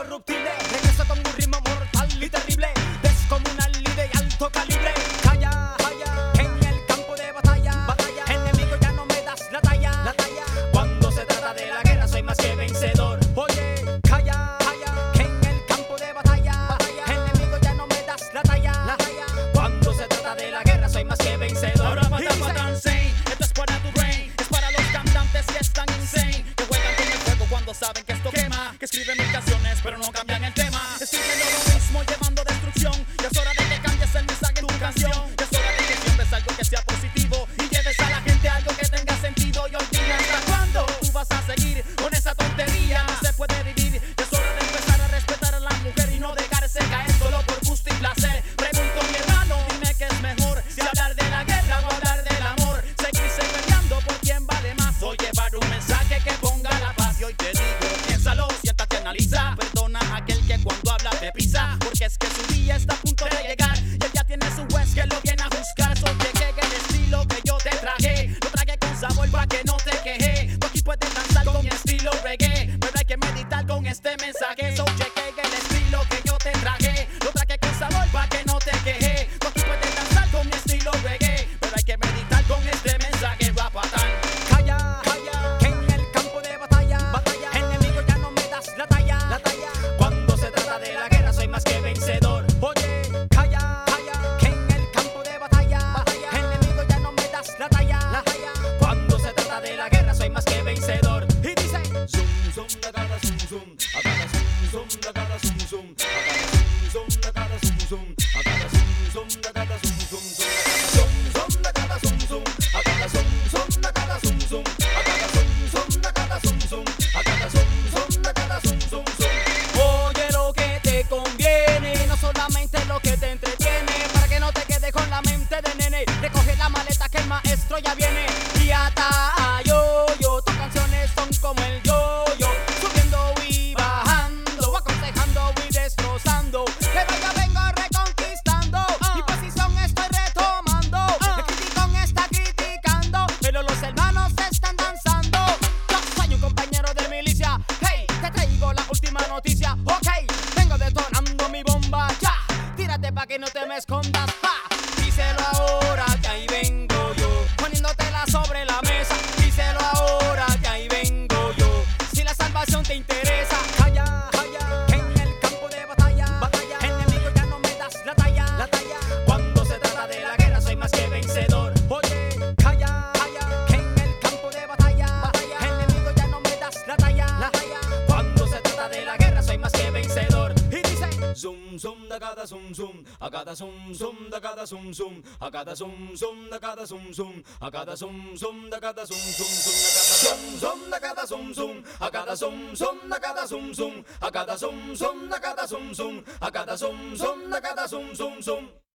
incorruptible. Regreso con un ritmo mortal y terrible, descomunal y de alto calibre. Calla, calla, en el campo de batalla, batalla. Enemigo, ya no me das la talla, la talla. Cuando se trata de la guerra soy más que vencedor. Oye, calla, calla, que en el campo de batalla, batalla. Enemigo, ya no me das la talla, la talla. Cuando se trata de la guerra soy más que vencedor. Ahora matan, insane. Esto es para tu brain, es para los cantantes que están insane, que juegan con el fuego cuando saben que esto quema, que escriben mil canciones pero no cambian el tema, escribiendo lo mismo llevando destrucción. Y es hora de que cambies el mensaje en tu canción. Y es hora de que siembres algo que sea positivo y lleves a la gente algo que tenga sentido. Y hoy dime hasta cuándo tú vas a seguir con esa tontería. No se puede vivir. Y es hora de empezar a respetar a la mujer y no dejarse caer solo por gusto y placer. Pregunto, mi hermano, dime qué es mejor, si hablar de la guerra o hablar del amor. Seguirse peleando por quién vale más o llevar un mensaje que ponga la paz. Y hoy te digo, piénsalo, siéntate, analiza. Perdona a aquel que cuando habla te pisa, porque es que su día está a punto de llegar y él ya tiene su juez que lo viene a juzgar. So llegué en el estilo que yo te traje, lo traje con sabor pa' que no te queje. Tú aquí puedes danzar con mi estilo reggae, pero hay que meditar con este mensaje. So llegué en el estilo que yo te traje, lo traje con sabor pa' que no te queje. Tú aquí puedes danzar con mi estilo reggae, pero hay que meditar con este mensaje. Rapatán. Calla, calla, que en el campo de batalla, batalla. Enemigo, ya no me das la talla, la talla. Cuando se trata de la guerra soy más que vencedor. Oye, calla, calla, que en el campo de batalla, batalla. Enemigo, ya no me das la talla, la talla. Cuando se trata de la guerra soy más que vencedor. Y dice: Zoom, zoom, da cada zoom, zoom. A cada zoom, zoom, da cada zoom, zoom. A cada zoom, zoom, da cada zoom, zoom. A cada zoom, zoom, da cada zoom, zoom, zoom. Zoom, da cada zoom, zoom. A cada zoom, zoom, da cada zoom, zoom. A cada zoom, zoom, da cada zoom, zoom. A cada zoom, zoom, da cada zoom, zoom, zoom. oye lo que te conviene, no solamente lo que te entretiene, para que no te quedes con la mente de nene. Recoge la maleta que el maestro ya viene. Y ata a yo, tus canciones son como el yo-yo, subiendo y bajando, aconsejando y destrozando. Que vaya vengo reconquistando, mi posición estoy retomando. El criticón está criticando, pero los hermanos están danzando. Yo soy un compañero de milicia, hey, te traigo la última noticia. Ok, vengo detonando mi bomba ya, tírate pa' que no te me escondas, ja. Díselo ahora que ahí vengo yo, poniéndotela sobre la mesa. Díselo ahora que ahí vengo yo, si la salvación te interesa. Calla, calla, en el campo de batalla, batalla. Enemigo, ya no me das la talla, la talla. Cuando se trata de la guerra soy más que vencedor. Oye, calla, calla, que en el campo de batalla, batalla. Enemigo, ya no me das la talla, la talla. Cuando se trata de la guerra soy más que vencedor. Y dice: Zoom, zoom, da cada zoom, zoom. A cada zoom, zoom, da cada zoom, zoom. A cada zoom, zoom, da cada zoom, zoom. A cada zoom, zoom, da cada zoom, zoom, zoom. A cada zoom, zoom, da cada zoom, zoom. A cada zoom, zoom, da cada zoom, zoom. A cada zoom, zoom, da cada zoom, zoom. A cada zoom, zoom, da cada zoom, zoom, zoom.